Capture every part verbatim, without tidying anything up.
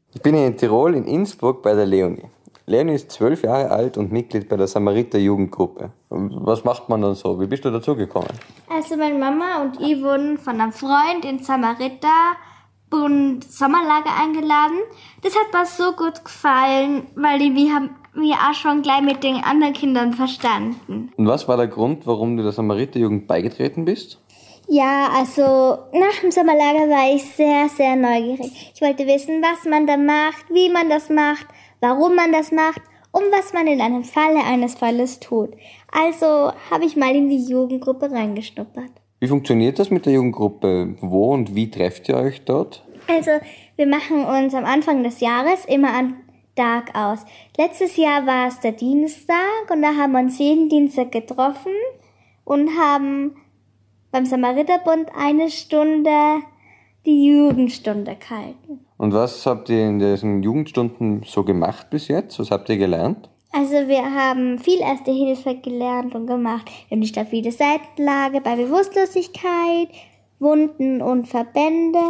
Ich bin hier in Tirol, in Innsbruck bei der Leonie. Leonie ist zwölf Jahre alt und Mitglied bei der Samariter-Jugendgruppe. Was macht man dann so? Wie bist du dazugekommen? Also meine Mama und ich wurden von einem Freund in Samariter-Bund Sommerlager eingeladen. Das hat mir so gut gefallen, weil die, wir haben wir auch schon gleich mit den anderen Kindern verstanden. Und was war der Grund, warum du der Samariter-Jugend beigetreten bist? Ja, also nach dem Sommerlager war ich sehr, sehr neugierig. Ich wollte wissen, was man da macht, wie man das macht, warum man das macht und was man in einem Falle eines Falles tut. Also habe ich mal in die Jugendgruppe reingeschnuppert. Wie funktioniert das mit der Jugendgruppe? Wo und wie trefft ihr euch dort? Also wir machen uns am Anfang des Jahres immer einen Tag aus. Letztes Jahr war es der Dienstag und da haben wir uns jeden Dienstag getroffen und haben beim Samariterbund eine Stunde die Jugendstunde gehalten. Und was habt ihr in diesen Jugendstunden so gemacht bis jetzt? Was habt ihr gelernt? Also wir haben viel Erste Hilfe gelernt und gemacht. Wir haben die stabile Seitenlage bei Bewusstlosigkeit, Wunden und Verbände,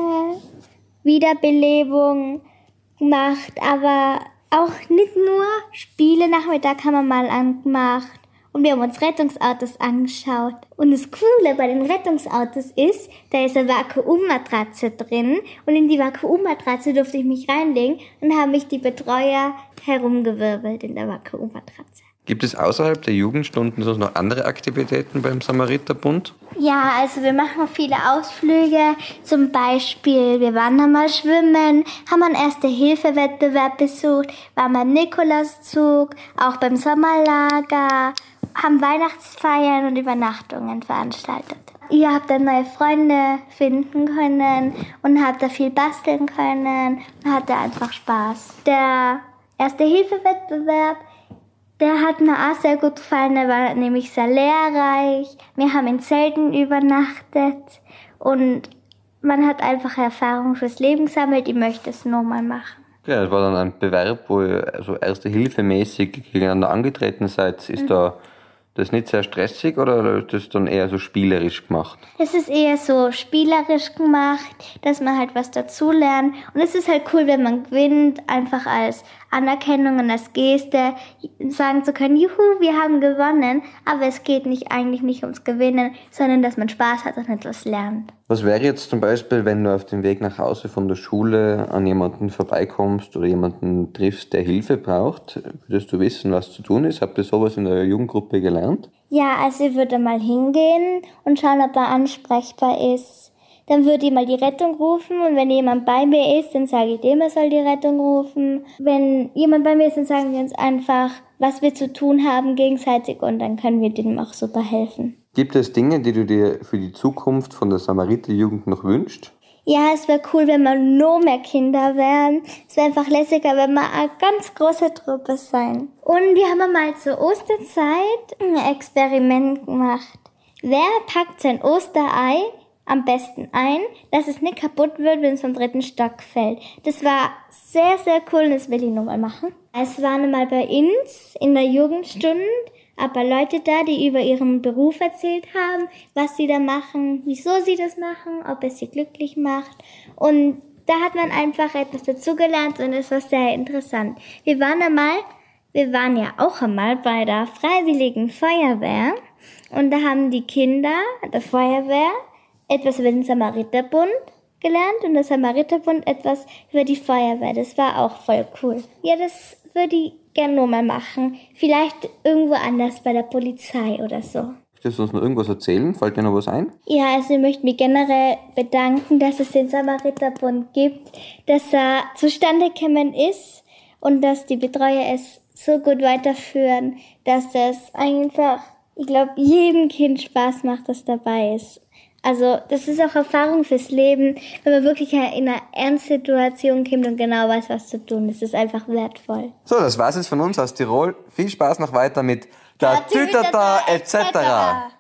Wiederbelebung gemacht, aber auch nicht nur Spiele. Nachmittag haben wir mal angemacht. Und wir haben uns Rettungsautos angeschaut. Und das Coole bei den Rettungsautos ist, da ist eine Vakuummatratze drin. Und in die Vakuummatratze durfte ich mich reinlegen und haben mich die Betreuer herumgewirbelt in der Vakuummatratze. Gibt es außerhalb der Jugendstunden sonst noch andere Aktivitäten beim Samariterbund? Ja, also wir machen viele Ausflüge. Zum Beispiel, wir waren einmal schwimmen, haben einen Erste-Hilfe-Wettbewerb besucht, waren beim Nikolauszug, auch beim Sommerlager, haben Weihnachtsfeiern und Übernachtungen veranstaltet. Ihr habt dann neue Freunde finden können und habt da viel basteln können und hatte einfach Spaß. Der Erste-Hilfe-Wettbewerb, der hat mir auch sehr gut gefallen, der war nämlich sehr lehrreich. Wir haben in Zelten übernachtet und man hat einfach Erfahrung fürs Leben gesammelt. Ich möchte es nochmal machen. Ja, das war dann ein Bewerb, wo ihr also Erste-Hilfe-mäßig gegeneinander angetreten seid. Ist mhm. da das nicht sehr stressig oder ist das dann eher so spielerisch gemacht? Es ist eher so spielerisch gemacht, dass man halt was dazulernt. Und es ist halt cool, wenn man gewinnt, einfach als Anerkennung und als Geste sagen zu können, juhu, wir haben gewonnen. Aber es geht nicht eigentlich nicht ums Gewinnen, sondern dass man Spaß hat und etwas lernt. Was wäre jetzt zum Beispiel, wenn du auf dem Weg nach Hause von der Schule an jemanden vorbeikommst oder jemanden triffst, der Hilfe braucht? Würdest du wissen, was zu tun ist? Habt ihr sowas in der Jugendgruppe gelernt? Ja, also ich würde mal hingehen und schauen, ob er ansprechbar ist. Dann würde ich mal die Rettung rufen und wenn jemand bei mir ist, dann sage ich dem, er soll die Rettung rufen. Wenn jemand bei mir ist, dann sagen wir uns einfach, was wir zu tun haben gegenseitig und dann können wir dem auch super helfen. Gibt es Dinge, die du dir für die Zukunft von der Samariter-Jugend noch wünschst? Ja, es wäre cool, wenn wir noch mehr Kinder wären. Es wäre einfach lässiger, wenn wir eine ganz große Truppe sein. Und wir haben mal zur Osterzeit ein Experiment gemacht. Wer packt sein Osterei am besten ein, dass es nicht kaputt wird, wenn es vom dritten Stock fällt? Das war sehr, sehr cool und das will ich nochmal machen. Es waren einmal bei uns in der Jugendstunde aber Leute da, die über ihren Beruf erzählt haben, was sie da machen, wieso sie das machen, ob es sie glücklich macht. Und da hat man einfach etwas dazugelernt und es war sehr interessant. Wir waren einmal, wir waren ja auch einmal bei der Freiwilligen Feuerwehr und da haben die Kinder der Feuerwehr etwas über den Samariterbund gelernt und der Samariterbund etwas über die Feuerwehr. Das war auch voll cool. Ja, das würde ich gerne nochmal machen. Vielleicht irgendwo anders bei der Polizei oder so. Möchtest du uns noch irgendwas erzählen? Fällt dir noch was ein? Ja, also ich möchte mich generell bedanken, dass es den Samariterbund gibt, dass er zustande gekommen ist und dass die Betreuer es so gut weiterführen, dass es einfach, ich glaube, jedem Kind Spaß macht, das dabei ist. Also das ist auch Erfahrung fürs Leben, wenn man wirklich in eine Ernstsituation kommt und genau weiß, was zu tun. Das ist einfach wertvoll. So, das war's jetzt von uns aus Tirol. Viel Spaß noch weiter mit der Tütata et cetera.